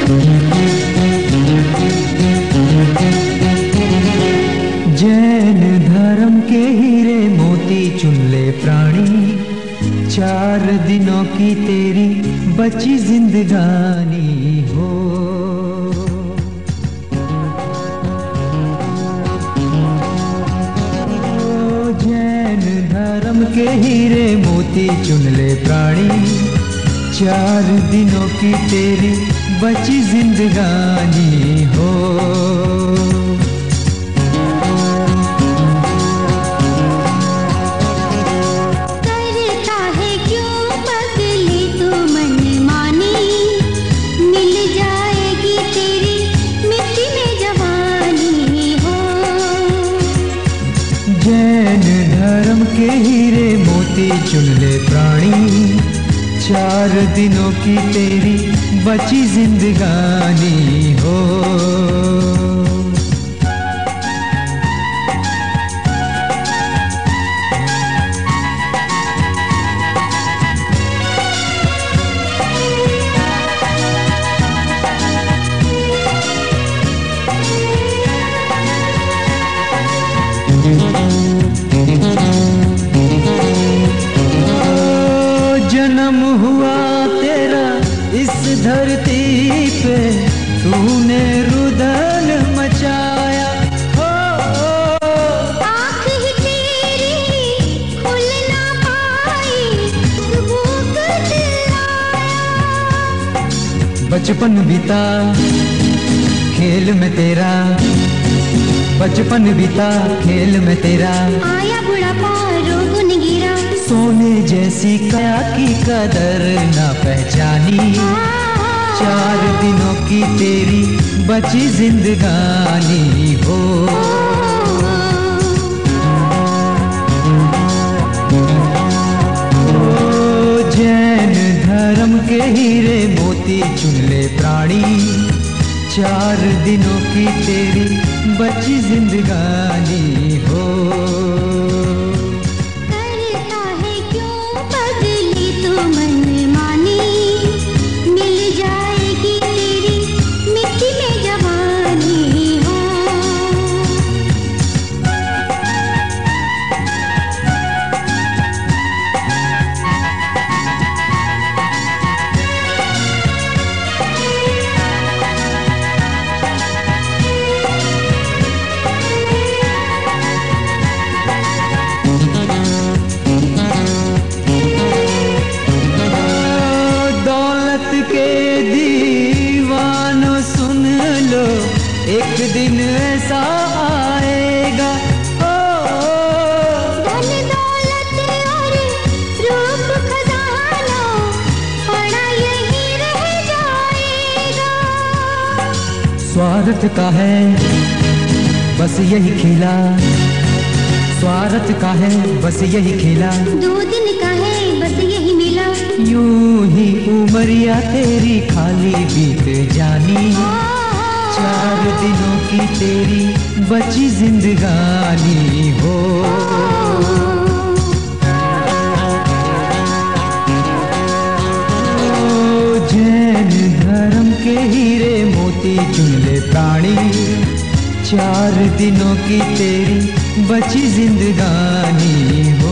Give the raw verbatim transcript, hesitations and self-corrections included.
जैन धर्म के हीरे मोती चुन ले प्राणी, चार दिनों की तेरी बची जिंदगानी हो। जैन धर्म के हीरे मोती चुन ले प्राणी, चार दिनों की तेरी बची जिंदगानी हो। जैन धर्म के हीरे मोती चुन ले प्राणी, चार दिनों की तेरी बची जिंदगानी हो। जन्म हुआ तेरा इस धरती पे, तूने रुदन मचाया हो। आँख ही तेरी खुल ना पाई, भूख चिल्लाया। बचपन बीता खेल में तेरा, बचपन बीता खेल में तेरा। आया बुढ़ापा रोग ने गिरा, सोने जैसी काया की कदर न पहचानी। चार दिनों की तेरी बची जिंदगानी हो। ओ जैन धर्म के हीरे मोती चुन ले प्राणी, चार दिनों की तेरी बची जिंदगानी हो। एक दिन ऐसा आएगा, ओ धन दौलत और रूप खजाना पड़ा यहीं रह जाएगा। स्वार्थ का है बस यही खेला, स्वार्थ का है बस यही खेला। दो दिन का है बस यही मिला, यूं ही उमरिया तेरी खाली बीत जानी। चार दिनों की तेरी बची जिंदगानी हो। ओ जैन धर्म के हीरे मोती चुन ले प्राणी, चार दिनों की तेरी बची जिंदगानी हो।